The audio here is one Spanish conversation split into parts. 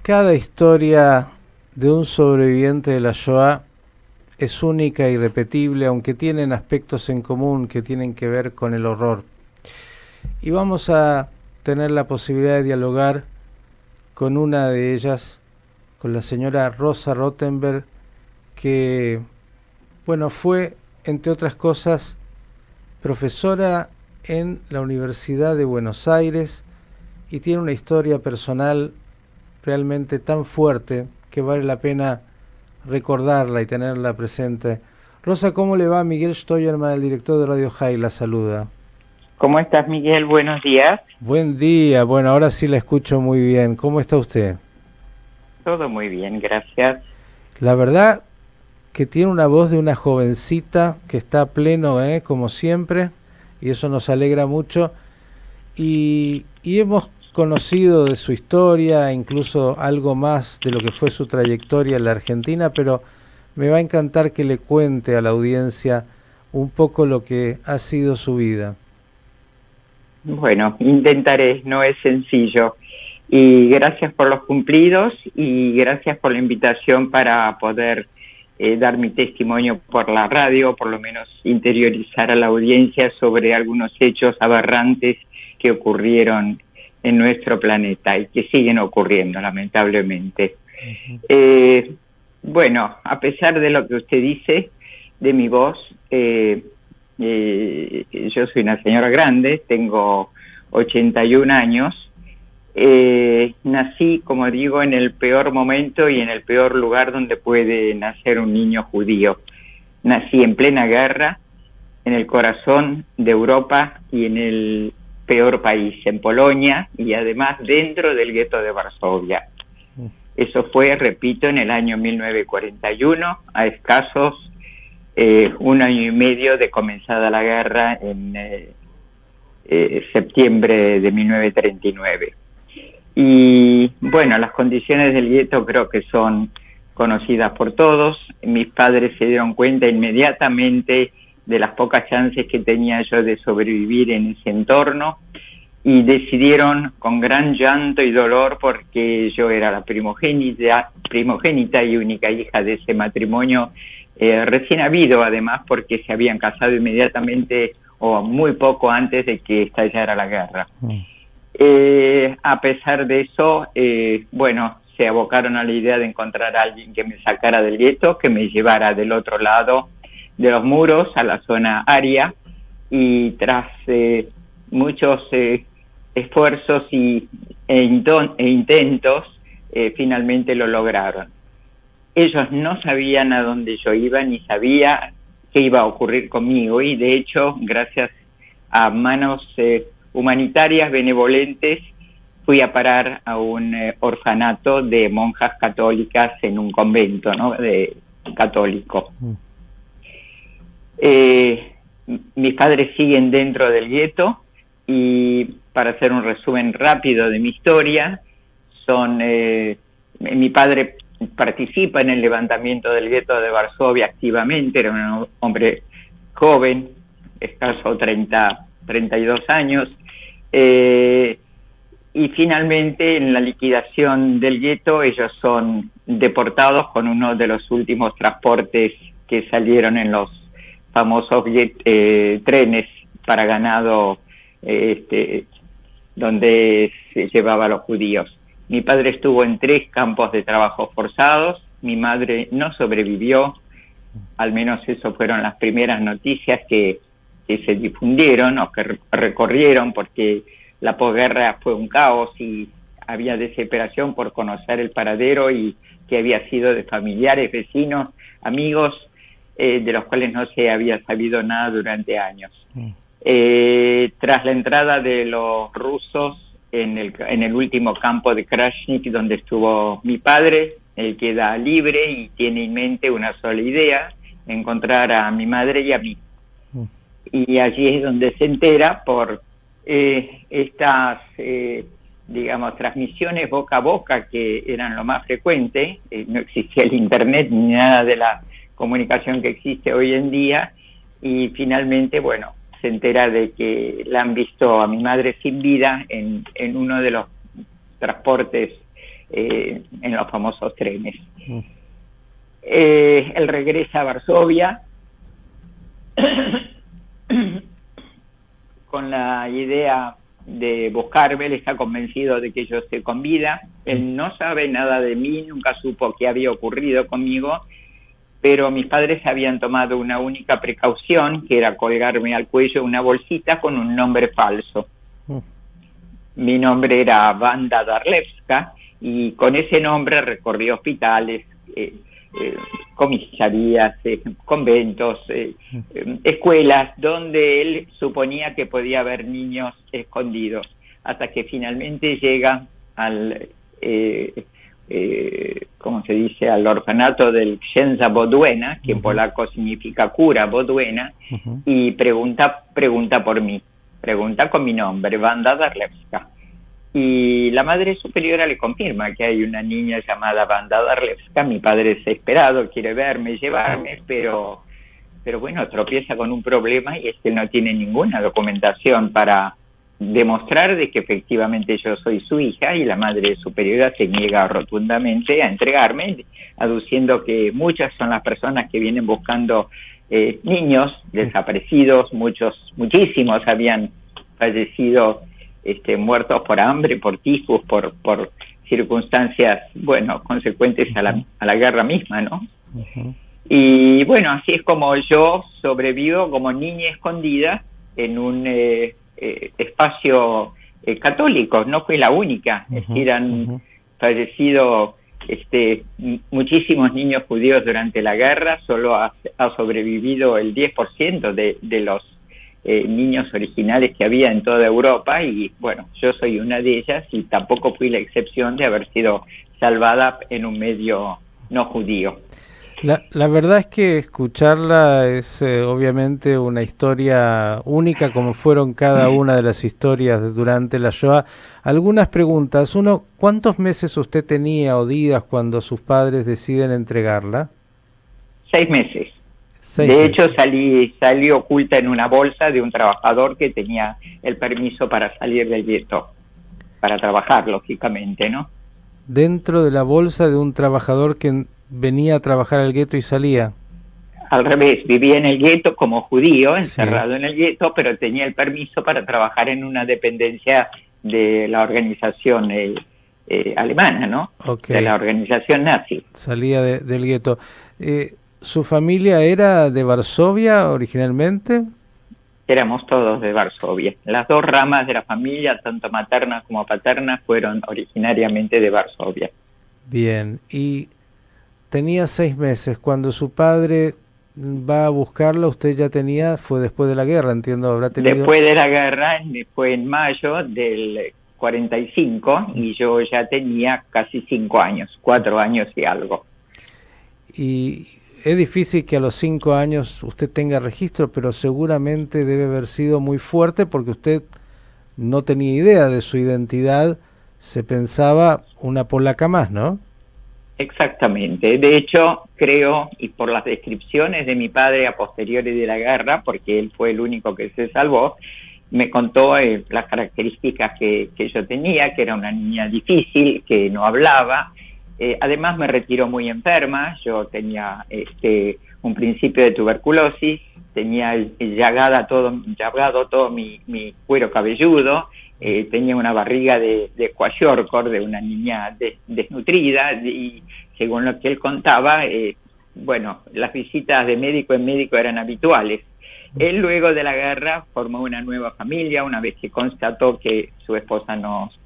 Cada historia de un sobreviviente de la Shoah es única y irrepetible, aunque tienen aspectos en común que tienen que ver con el horror. Y vamos a tener la posibilidad de dialogar con una de ellas, con la señora Rosa Rothenberg, que, fue, entre otras cosas, profesora en la Universidad de Buenos Aires y tiene una historia personal realmente tan fuerte que vale la pena recordarla y tenerla presente. Rosa, ¿cómo le va? Miguel Steuermann, el director de Radio High, la saluda. ¿Cómo estás, Miguel? Buenos días. Buen día. Ahora sí la escucho muy bien. ¿Cómo está usted? Todo muy bien, gracias. La verdad que tiene una voz de una jovencita que está a pleno, como siempre, y eso nos alegra mucho. Y hemos conocido de su historia, incluso algo más de lo que fue su trayectoria en la Argentina, pero me va a encantar que le cuente a la audiencia un poco lo que ha sido su vida. Bueno, intentaré, no es sencillo. Y gracias por los cumplidos y gracias por la invitación para poder dar mi testimonio por la radio, por lo menos interiorizar a la audiencia sobre algunos hechos aberrantes que ocurrieron en nuestro planeta y que siguen ocurriendo, lamentablemente. Uh-huh. A pesar de lo que usted dice de mi voz, yo soy una señora grande, tengo 81 años, nací, como digo, en el peor momento y en el peor lugar donde puede nacer un niño judío. Nací en plena guerra, en el corazón de Europa y en el peor país, en Polonia, y además dentro del gueto de Varsovia. Eso fue, repito, en el año 1941, a escasos un año y medio de comenzada la guerra en septiembre de 1939. Y las condiciones del gueto creo que son conocidas por todos. Mis padres se dieron cuenta inmediatamente de las pocas chances que tenía yo de sobrevivir en ese entorno y decidieron con gran llanto y dolor, porque yo era la primogénita y única hija de ese matrimonio recién habido, además, porque se habían casado inmediatamente o muy poco antes de que estallara la guerra. A pesar de eso, se abocaron a la idea de encontrar a alguien que me sacara del gueto, que me llevara del otro lado de los muros a la zona aria, y tras muchos esfuerzos e intentos, finalmente lo lograron. Ellos no sabían a dónde yo iba, ni sabía qué iba a ocurrir conmigo, y de hecho, gracias a manos humanitarias benevolentes, fui a parar a un orfanato de monjas católicas en un convento, de católico. Mis padres siguen dentro del gueto, y para hacer un resumen rápido de mi historia, mi padre participa en el levantamiento del gueto de Varsovia activamente, era un hombre joven, escaso 32 años, y finalmente en la liquidación del gueto ellos son deportados con uno de los últimos transportes que salieron en los famosos trenes para ganado, donde se llevaba a los judíos. Mi padre estuvo en 3 campos de trabajo forzados, mi madre no sobrevivió, al menos eso fueron las primeras noticias que se difundieron o que recorrieron, porque la posguerra fue un caos y había desesperación por conocer el paradero y que había sido de familiares, vecinos, amigos, de los cuales no se había sabido nada durante años. Tras la entrada de los rusos en el último campo de Krasnik, donde estuvo mi padre, él queda libre y tiene en mente una sola idea: encontrar a mi madre y a mí. Y allí es donde se entera por estas, transmisiones boca a boca, que eran lo más frecuente. No existía el internet ni nada de la comunicación que existe hoy en día, y finalmente, se entera de que la han visto a mi madre sin vida en uno de los transportes en los famosos trenes. Él regresa a Varsovia con la idea de buscarme. Él está convencido de que yo estoy con vida. Él no sabe nada de mí, nunca supo qué había ocurrido conmigo, pero mis padres habían tomado una única precaución, que era colgarme al cuello una bolsita con un nombre falso. Mi nombre era Wanda Darlewska, y con ese nombre recorrí hospitales, comisarías, conventos, escuelas, donde él suponía que podía haber niños escondidos, hasta que finalmente llega al, ¿cómo se dice?, al orfanato del Księdza Boduena, que en polaco significa cura Boduena, y pregunta por mí, pregunta con mi nombre, Wanda Darlewska. Y la Madre Superiora le confirma que hay una niña llamada Wanda Darlewska. Mi padre desesperado quiere verme, llevarme, pero bueno, tropieza con un problema, y es que no tiene ninguna documentación para demostrar de que efectivamente yo soy su hija, y la Madre Superiora se niega rotundamente a entregarme, aduciendo que muchas son las personas que vienen buscando niños desaparecidos, muchísimos habían fallecido, muertos por hambre, por tifus, por circunstancias, bueno, consecuentes a la guerra misma, ¿no? Y bueno, así es como yo sobrevivo como niña escondida en un espacio católico. No fui la única, han fallecido muchísimos niños judíos durante la guerra. Solo ha sobrevivido el 10% de los niños originales que había en toda Europa, y bueno, yo soy una de ellas, y tampoco fui la excepción de haber sido salvada en un medio no judío. La verdad es que escucharla es obviamente una historia única, como fueron cada una de las historias durante la Shoah. Algunas preguntas. Uno, ¿cuántos meses usted tenía o días cuando sus padres deciden entregarla? 6 meses. De hecho, salí oculta en una bolsa de un trabajador que tenía el permiso para salir del gueto, para trabajar, lógicamente, ¿no? ¿Dentro de la bolsa de un trabajador que venía a trabajar al gueto y salía? Al revés, vivía en el gueto como judío, encerrado en el gueto, pero tenía el permiso para trabajar en una dependencia de la organización alemana, ¿no? De la organización nazi. Salía del gueto. ¿Su familia era de Varsovia originalmente? Éramos todos de Varsovia. Las dos ramas de la familia, tanto materna como paterna, fueron originariamente de Varsovia. Bien, y tenía 6 meses. Cuando su padre va a buscarla, usted ya fue después de la guerra, entiendo, habrá tenido... Después de la guerra, fue en mayo del 45, y yo ya tenía casi 5 años, 4 años y algo. Y es difícil que a los 5 años usted tenga registro, pero seguramente debe haber sido muy fuerte, porque usted no tenía idea de su identidad, se pensaba una polaca más, ¿no? Exactamente. De hecho, creo, y por las descripciones de mi padre a posteriori de la guerra, porque él fue el único que se salvó, me contó las características que yo tenía, que era una niña difícil, que no hablaba. Además me retiró muy enferma. Yo tenía un principio de tuberculosis, tenía llagado todo mi cuero cabelludo, tenía una barriga de kwashiorkor, de una niña desnutrida, y según lo que él contaba, bueno, las visitas de médico en médico eran habituales. Él luego de la guerra formó una nueva familia, una vez que constató que su esposa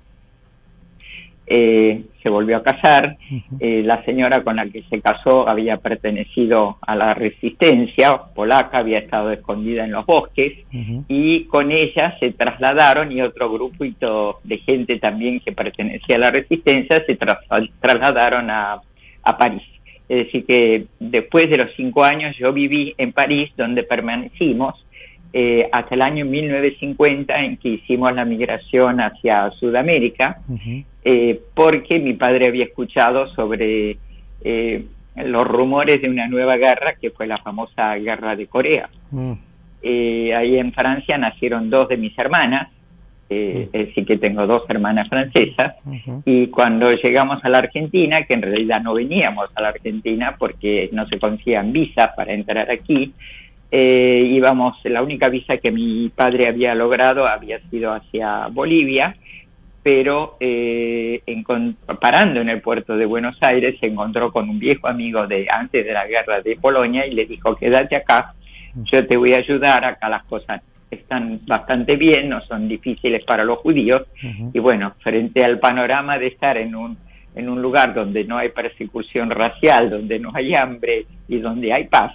se volvió a casar. La señora con la que se casó había pertenecido a la resistencia polaca, había estado escondida en los bosques, y con ella se trasladaron, y otro grupito de gente también que pertenecía a la resistencia se trasladaron a París. Es decir, que después de los 5 años yo viví en París, donde permanecimos hasta el año 1950, en que hicimos la migración hacia Sudamérica, porque mi padre había escuchado sobre los rumores de una nueva guerra, que fue la famosa Guerra de Corea. Ahí en Francia nacieron 2 de mis hermanas, sí que tengo 2 hermanas francesas, y cuando llegamos a la Argentina, que en realidad no veníamos a la Argentina porque no se conseguían visas para entrar aquí, íbamos, la única visa que mi padre había logrado había sido hacia Bolivia, pero parando en el puerto de Buenos Aires se encontró con un viejo amigo de antes de la guerra de Polonia y le dijo: quédate acá, yo te voy a ayudar, acá las cosas están bastante bien, no son difíciles para los judíos. Y bueno, frente al panorama de estar en un lugar donde no hay persecución racial, donde no hay hambre y donde hay paz,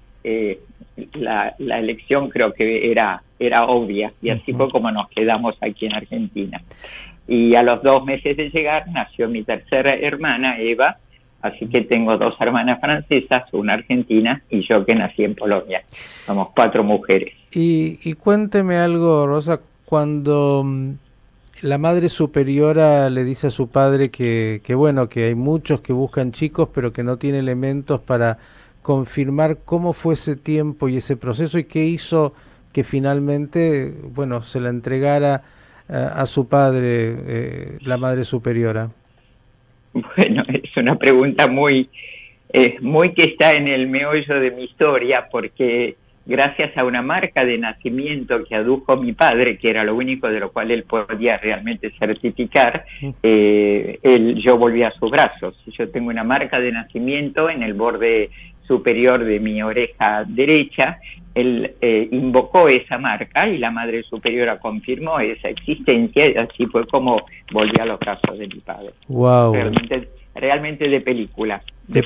la elección creo que era obvia, y así fue como nos quedamos aquí en Argentina. Y a los 2 meses de llegar nació mi tercera hermana, Eva, así que tengo 2 hermanas francesas, una argentina y yo que nací en Polonia. Somos 4 mujeres. Y cuénteme algo, Rosa, cuando la Madre Superiora le dice a su padre que bueno, que hay muchos que buscan chicos, pero que no tiene elementos para confirmar cómo fue ese tiempo y ese proceso, y qué hizo que finalmente, bueno, se la entregara a su padre, la Madre Superiora. Bueno, es una pregunta muy que está en el meollo de mi historia, porque gracias a una marca de nacimiento que adujo mi padre, que era lo único de lo cual él podía realmente certificar, yo volví a sus brazos. Yo tengo una marca de nacimiento en el borde superior de mi oreja derecha. Él invocó esa marca y la Madre Superiora confirmó esa existencia, y así fue como volví a los brazos de mi padre. Wow. Realmente de película.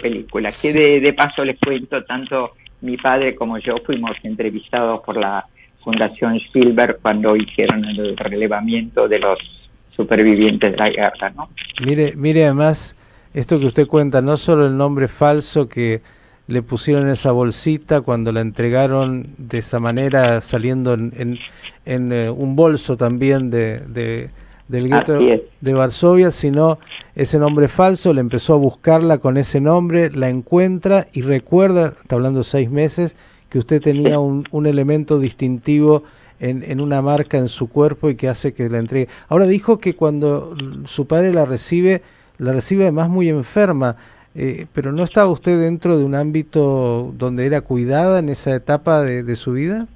Que de paso les cuento, tanto mi padre como yo fuimos entrevistados por la Fundación Spielberg cuando hicieron el relevamiento de los supervivientes de la guerra, ¿no? Mire además, esto que usted cuenta, no solo el nombre falso que le pusieron en esa bolsita cuando la entregaron de esa manera, saliendo en un bolso también del gueto de Varsovia, sino ese nombre falso. Le empezó a buscarla con ese nombre, la encuentra y recuerda, está hablando de 6 meses, que usted tenía un elemento distintivo en una marca en su cuerpo y que hace que la entregue. Ahora, dijo que cuando su padre la recibe además muy enferma. ¿Pero no estaba usted dentro de un ámbito donde era cuidada en esa etapa de su vida?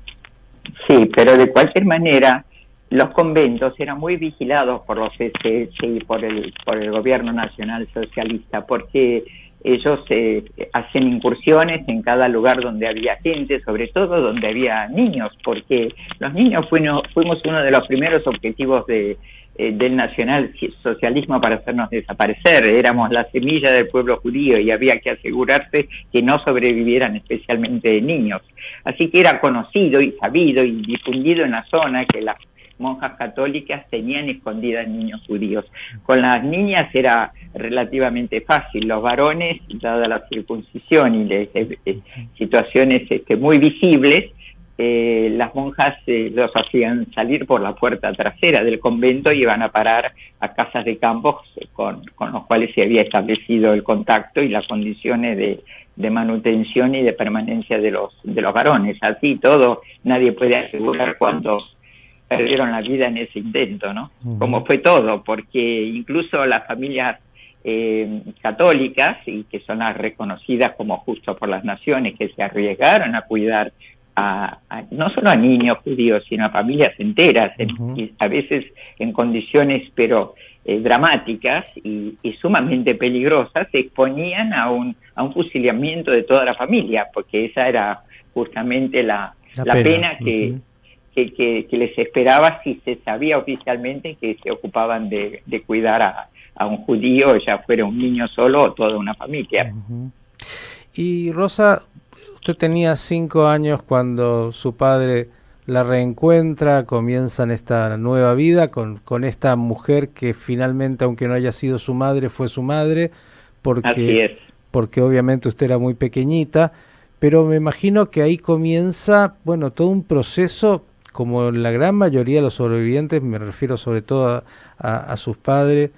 Sí, pero de cualquier manera los conventos eran muy vigilados por los SS y por el gobierno nacional socialista, porque ellos hacen incursiones en cada lugar donde había gente, sobre todo donde había niños, porque los niños fuimos uno de los primeros objetivos del nacionalsocialismo para hacernos desaparecer. Éramos la semilla del pueblo judío y había que asegurarse que no sobrevivieran, especialmente niños. Así que era conocido y sabido y difundido en la zona que las monjas católicas tenían escondidas niños judíos. Con las niñas era relativamente fácil. Los varones, dada la circuncisión y situaciones muy visibles, las monjas los hacían salir por la puerta trasera del convento y iban a parar a casas de campos con los cuales se había establecido el contacto y las condiciones de manutención y de permanencia de los varones. Así todo, nadie puede asegurar cuántos perdieron la vida en ese intento, ¿no? Como fue todo, porque incluso las familias católicas, y que son las reconocidas como justo por las naciones, que se arriesgaron a cuidar no solo a niños judíos, sino a familias enteras, y a veces en condiciones dramáticas y sumamente peligrosas, se exponían a un fusilamiento de toda la familia, porque esa era justamente la pena que les esperaba si se sabía oficialmente que se ocupaban de cuidar a un judío, ya fuera un niño solo o toda una familia. Y Rosa, usted tenía 5 años cuando su padre la reencuentra, comienzan esta nueva vida con esta mujer que finalmente, aunque no haya sido su madre, fue su madre, porque obviamente usted era muy pequeñita, pero me imagino que ahí comienza, bueno, todo un proceso, como la gran mayoría de los sobrevivientes, me refiero sobre todo a sus padres,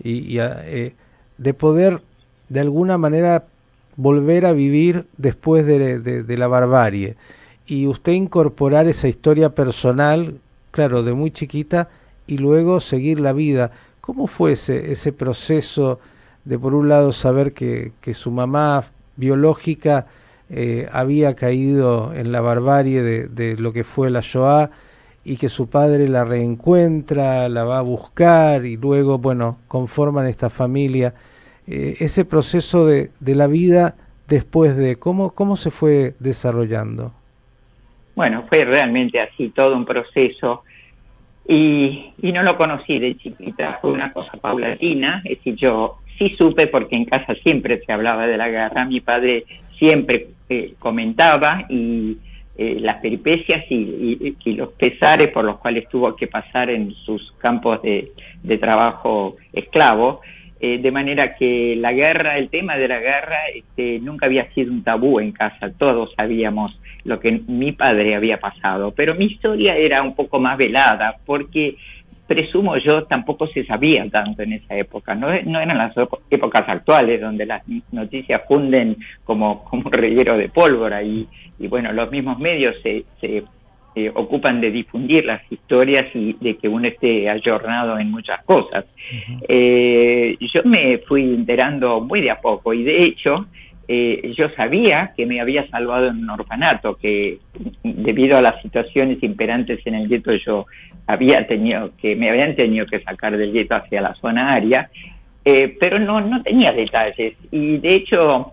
de poder de alguna manera volver a vivir después de la barbarie, y usted incorporar esa historia personal, claro, de muy chiquita, y luego seguir la vida. ¿Cómo fue ese proceso de, por un lado, saber que su mamá biológica había caído en la barbarie de lo que fue la Shoah, y que su padre la reencuentra, la va a buscar y luego, bueno, conforman esta familia? Ese proceso de la vida después de, ¿cómo se fue desarrollando? Bueno, fue realmente así, todo un proceso, y no lo conocí de chiquita, fue una cosa paulatina. Es decir, yo sí supe, porque en casa siempre se hablaba de la guerra, mi padre siempre comentaba, y las peripecias y los pesares por los cuales tuvo que pasar en sus campos de trabajo esclavo, de manera que la guerra, el tema de la guerra, nunca había sido un tabú en casa. Todos sabíamos lo que mi padre había pasado, pero mi historia era un poco más velada, porque presumo yo tampoco se sabía tanto en esa época, no eran las épocas actuales donde las noticias funden como un reguero de pólvora, y bueno, los mismos medios se ocupan de difundir las historias y de que uno esté ayornado en muchas cosas. Yo me fui enterando muy de a poco, y de hecho yo sabía que me había salvado en un orfanato, que debido a las situaciones imperantes en el gueto me habían tenido que sacar del gueto hacia la zona aria, pero no tenía detalles, y de hecho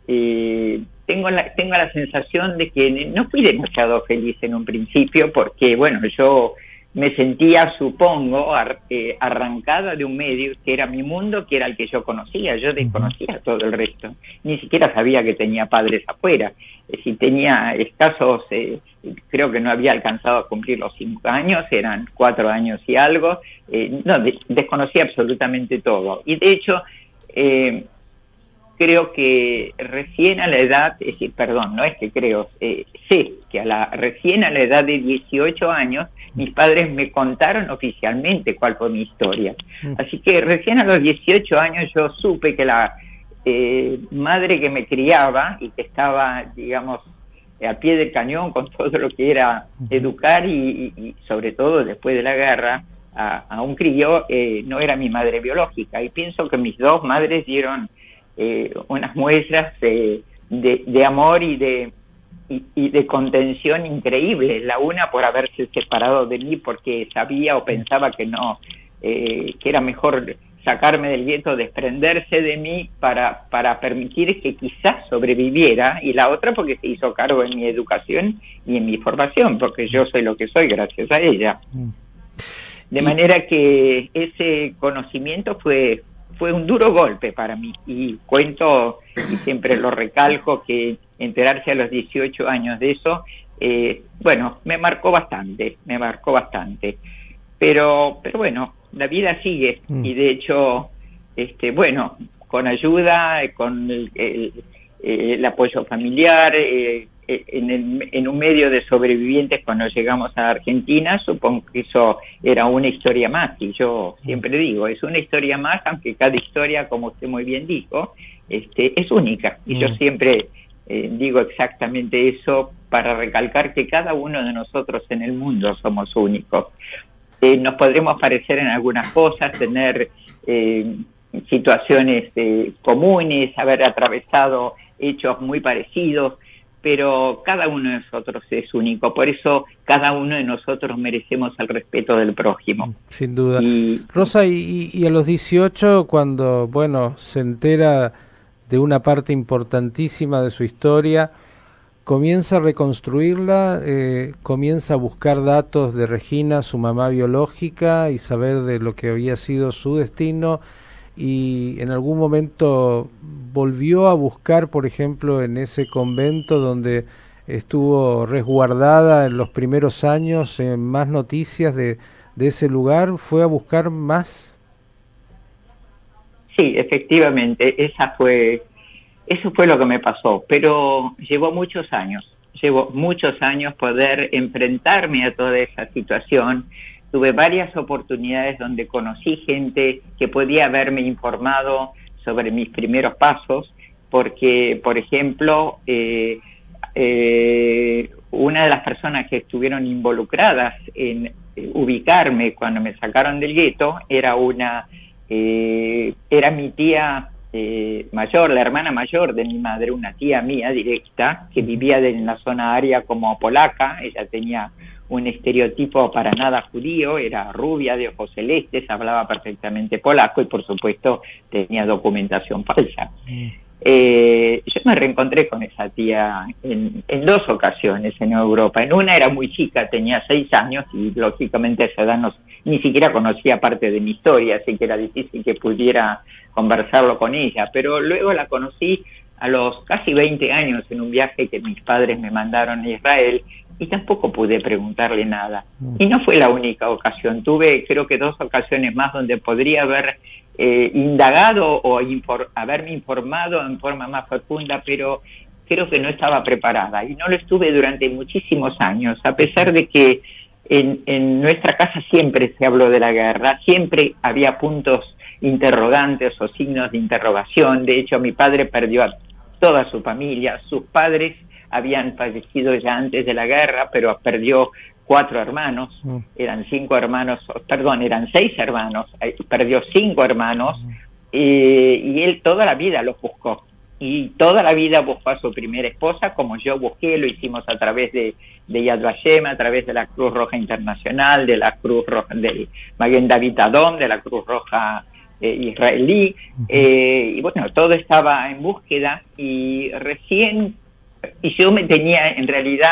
tengo la sensación de que no fui demasiado feliz en un principio, porque bueno, yo me sentía, supongo, arrancada de un medio que era mi mundo, que era el que yo conocía. Yo desconocía todo el resto, ni siquiera sabía que tenía padres afuera. Si tenía escasos, creo que no había alcanzado a cumplir los 5 años, eran 4 años y algo. Desconocía absolutamente todo, y de hecho creo que recién a la edad, sé que recién a la edad de 18 años, mis padres me contaron oficialmente cuál fue mi historia. Así que recién a los 18 años yo supe que la madre que me criaba y que estaba, digamos, al pie del cañón con todo lo que era educar y sobre todo después de la guerra a un crío, no era mi madre biológica. Y pienso que mis dos madres dieron unas muestras de amor y de contención increíbles. La una por haberse separado de mí porque sabía o pensaba que era mejor sacarme del gueto, desprenderse de mí para permitir que quizás sobreviviera, y la otra porque se hizo cargo en mi educación y en mi formación, porque yo soy lo que soy gracias a ella. De manera que ese conocimiento fue un duro golpe para mí, y cuento y siempre lo recalco que enterarse a los 18 años de eso, bueno, me marcó bastante, pero bueno, la vida sigue, y de hecho, bueno, con ayuda, con el apoyo familiar, en un medio de sobrevivientes cuando llegamos a Argentina, supongo que eso era una historia más, y yo siempre digo, es una historia más, aunque cada historia, como usted muy bien dijo, es única, y yo siempre digo exactamente eso para recalcar que cada uno de nosotros en el mundo somos únicos. Nos podremos parecer en algunas cosas, tener situaciones comunes, haber atravesado hechos muy parecidos, pero cada uno de nosotros es único, por eso cada uno de nosotros merecemos el respeto del prójimo. Sin duda. Rosa, y a los 18, cuando, bueno, se entera de una parte importantísima de su historia, comienza a reconstruirla, comienza a buscar datos de Regina, su mamá biológica, y saber de lo que había sido su destino, y en algún momento volvió a buscar, por ejemplo, en ese convento donde estuvo resguardada en los primeros años, más noticias de ese lugar. ¿Fue a buscar más? Sí, efectivamente, eso fue lo que me pasó, pero llevó muchos años poder enfrentarme a toda esa situación. Tuve varias oportunidades donde conocí gente que podía haberme informado sobre mis primeros pasos, porque, por ejemplo, una de las personas que estuvieron involucradas en ubicarme cuando me sacaron del gueto era mi tía mayor, la hermana mayor de mi madre, una tía mía directa, que vivía en la zona área como polaca. Ella tenía un estereotipo para nada judío, era rubia, de ojos celestes, hablaba perfectamente polaco y por supuesto tenía documentación falsa. Yo me reencontré con esa tía en 2 ocasiones en Europa. En una era muy chica, tenía 6 años y lógicamente a esa edad ni siquiera conocía parte de mi historia, así que era difícil que pudiera conversarlo con ella, pero luego la conocí a los casi 20 años en un viaje que mis padres me mandaron a Israel y tampoco pude preguntarle nada. Y no fue la única ocasión, tuve creo que 2 ocasiones más donde podría haber indagado o haberme informado en forma más profunda, pero creo que no estaba preparada y no lo estuve durante muchísimos años, a pesar de que en nuestra casa siempre se habló de la guerra, siempre había puntos interrogantes o signos de interrogación. De hecho, mi padre perdió a toda su familia, sus padres habían fallecido ya antes de la guerra, pero perdió 4 hermanos, eran 5 hermanos, perdón, eran 6 hermanos, perdió 5 hermanos, y él toda la vida los buscó, y toda la vida buscó a su primera esposa, como yo busqué, lo hicimos a través de Yad Vashem, a través de la Cruz Roja Internacional, de la Cruz Roja del Maguen David Adom, de la Cruz Roja israelí, y bueno, todo estaba en búsqueda, y yo me tenía en realidad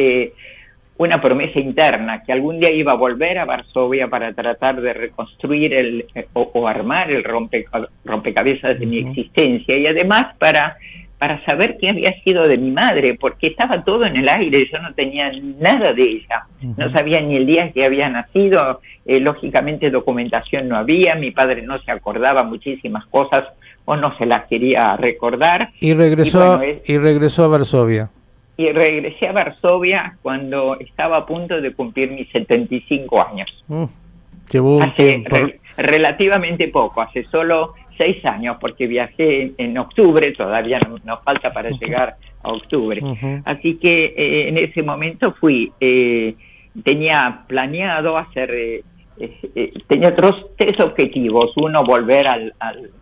una promesa interna, que algún día iba a volver a Varsovia para tratar de reconstruir o armar el rompecabezas de mi existencia, y además para saber qué había sido de mi madre, porque estaba todo en el aire, yo no tenía nada de ella, no sabía ni el día que había nacido, lógicamente documentación no había, mi padre no se acordaba muchísimas cosas o no se las quería recordar. Y regresó a Varsovia. Y regresé a Varsovia cuando estaba a punto de cumplir mis 75 años. Hace relativamente poco, hace solo 6 años, porque viajé en octubre, todavía nos falta para llegar a octubre. Así que en ese momento tenía planeado hacer, tenía 3 objetivos. Uno, volver al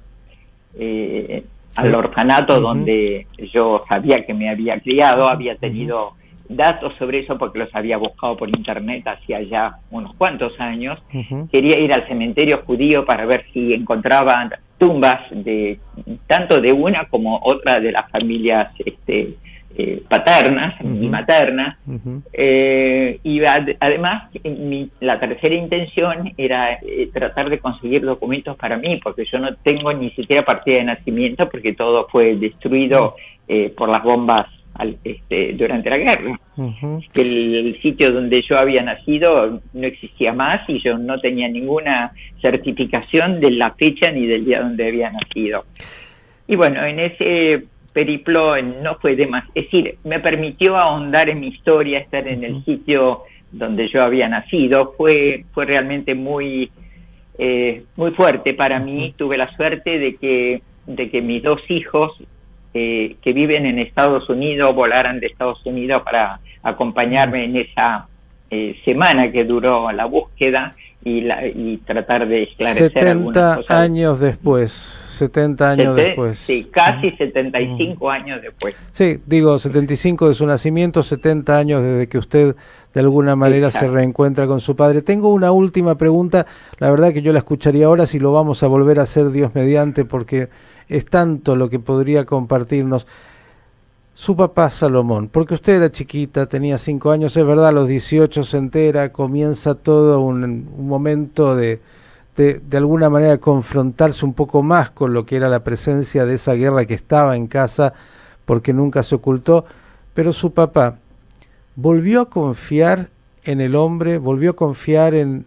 orfanato donde yo sabía que me había criado, había tenido datos sobre eso porque los había buscado por internet hacía ya unos cuantos años. Quería ir al cementerio judío para ver si encontraban tumbas tanto de una como otra de las familias paternas y maternas, y además la tercera intención era tratar de conseguir documentos para mí, porque yo no tengo ni siquiera partida de nacimiento, porque todo fue destruido por las bombas durante la guerra. El sitio donde yo había nacido no existía más y yo no tenía ninguna certificación de la fecha ni del día donde había nacido. Y bueno, en ese periplo no fue de más, es decir, me permitió ahondar en mi historia, estar en el sitio donde yo había nacido, fue realmente muy fuerte para mí. Tuve la suerte de que mis 2 hijos que viven en Estados Unidos volaran de Estados Unidos para acompañarme en esa semana que duró la búsqueda y tratar de esclarecer 70 años después. 70 años después. Sí, casi 75 años después. Sí, digo, 75 de su nacimiento, 70 años desde que usted de alguna manera se reencuentra con su padre. Tengo una última pregunta, la verdad que yo la escucharía ahora, si lo vamos a volver a hacer Dios mediante, porque es tanto lo que podría compartirnos. Su papá Salomón, porque usted era chiquita, tenía 5 años, es verdad, a los 18 se entera, comienza todo un momento de alguna manera confrontarse un poco más con lo que era la presencia de esa guerra que estaba en casa, porque nunca se ocultó, pero su papá volvió a confiar en el hombre, volvió a confiar en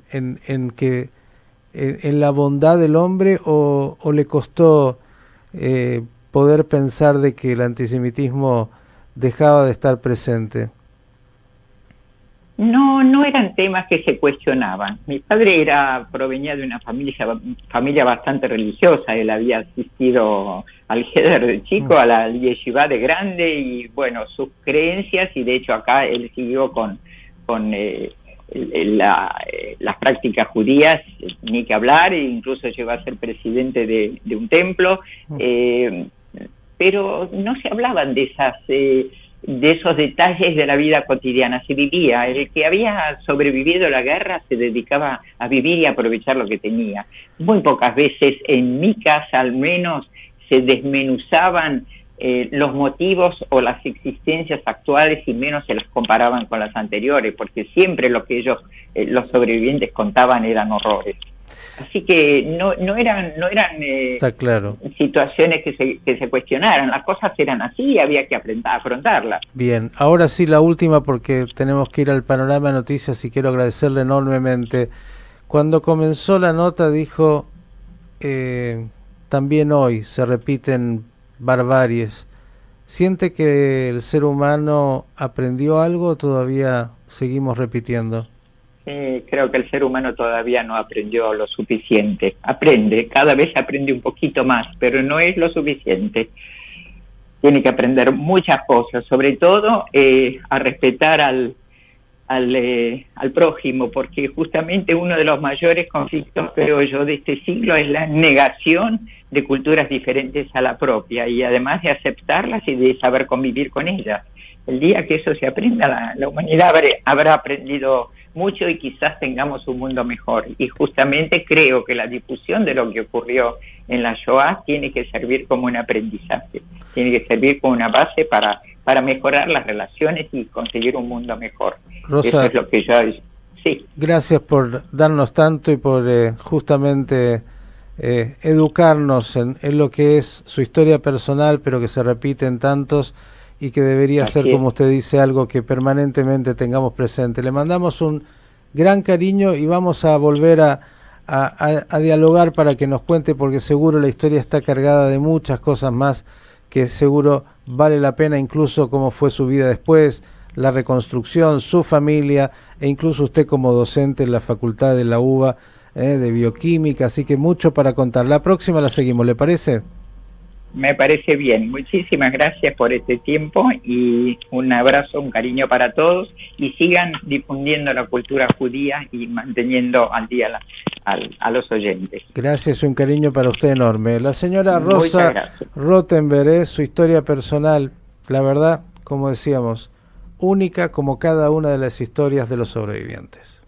la bondad del hombre, o le costó poder pensar de que el antisemitismo dejaba de estar presente. no eran temas que se cuestionaban. Mi padre provenía de una familia bastante religiosa. Él había asistido al Heder de chico, a la yeshivá de grande, y bueno, sus creencias, y de hecho acá él siguió con las prácticas judías, ni que hablar, e incluso llegó a ser presidente de un templo, pero no se hablaban de esos detalles de la vida cotidiana. Se vivía. El que había sobrevivido a la guerra se dedicaba a vivir y a aprovechar lo que tenía. Muy pocas veces, en mi casa al menos, se desmenuzaban los motivos o las existencias actuales, y menos se las comparaban con las anteriores, porque siempre lo que los sobrevivientes contaban eran horrores. Así que no eran Está claro. situaciones que se cuestionaran. Las cosas eran así y había que afrontarlas. Bien, ahora sí la última, porque tenemos que ir al panorama de noticias, y quiero agradecerle enormemente. Cuando comenzó la nota dijo, también hoy se repiten barbaries. ¿Siente que el ser humano aprendió algo o todavía seguimos repitiendo? Creo que el ser humano todavía no aprendió lo suficiente. Aprende, cada vez aprende un poquito más, pero no es lo suficiente. Tiene que aprender muchas cosas, sobre todo a respetar al prójimo, porque justamente uno de los mayores conflictos, creo yo, de este siglo es la negación de culturas diferentes a la propia, y además de aceptarlas y de saber convivir con ellas. El día que eso se aprenda, la humanidad habrá aprendido mucho, y quizás tengamos un mundo mejor. Y justamente creo que la difusión de lo que ocurrió en la Shoah tiene que servir como un aprendizaje, tiene que servir como una base para mejorar las relaciones y conseguir un mundo mejor. Rosa, eso es lo que yo... Sí. Gracias por darnos tanto y por justamente educarnos en lo que es su historia personal, pero que se repite en tantos, y que debería ser, como usted dice, algo que permanentemente tengamos presente. Le mandamos un gran cariño y vamos a volver a dialogar para que nos cuente, porque seguro la historia está cargada de muchas cosas más que seguro vale la pena, incluso cómo fue su vida después, la reconstrucción, su familia, e incluso usted como docente en la Facultad de la UBA de Bioquímica, así que mucho para contar. La próxima la seguimos, ¿le parece? Me parece bien. Muchísimas gracias por este tiempo, y un abrazo, un cariño para todos, y sigan difundiendo la cultura judía y manteniendo al día a los oyentes. Gracias, un cariño para usted enorme. La señora Rosa Rothenberg, su historia personal, la verdad, como decíamos, única como cada una de las historias de los sobrevivientes.